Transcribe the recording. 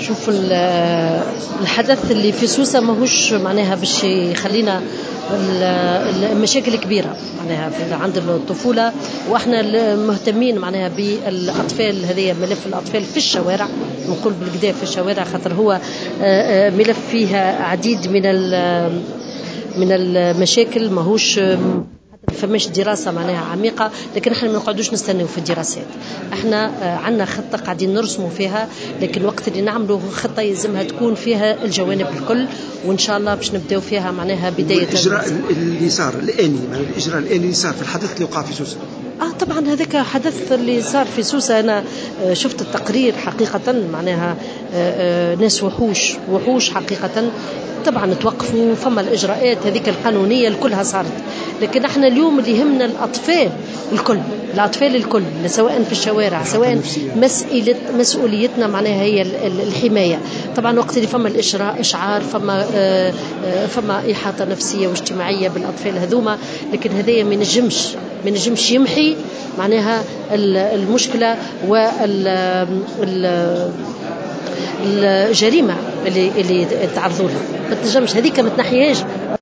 شوف الحدث اللي في سوسة ماهوش معناها باش يخلينا المشاكل كبيرة معناها عند الطفولة، واحنا مهتمين معناها بالاطفال. هذه ملف الاطفال في الشوارع، نقول بالكدا في الشوارع، خاطر هو ملف فيها عديد من المشاكل، ماهوش فماش دراسة معناها عميقة، لكن احنا ما نقعدوش نستناو في الدراسات. احنا عندنا خطة قاعدين نرسموا فيها، لكن وقت اللي نعملوا خطة يلزمها تكون فيها الجوانب الكل، وان شاء الله باش نبداو فيها معناها بداية الإجراء اللي صار الآني، الإجراء الآني اللي صار في الحدث اللي وقع في سوسة. طبعا هذاك حدث اللي صار في سوسة، أنا شفت التقرير حقيقة معناها ناس وحوش حقيقة. طبعا توقفوا، فما الإجراءات هذيك القانونية كلها صارت، لكن احنا اليوم اللي يهمنا الأطفال الكل سواء في الشوارع سواء مسؤوليتنا معناها هي الحماية. طبعا وقت اللي فما الإشعار فما إحاطة نفسية واجتماعية بالأطفال هذوما، لكن هذايا ما نجمش يمحي معناها المشكلة والجريمة اللي تعرضوا لها. ما تنجمش هذيك ما تنحيهاش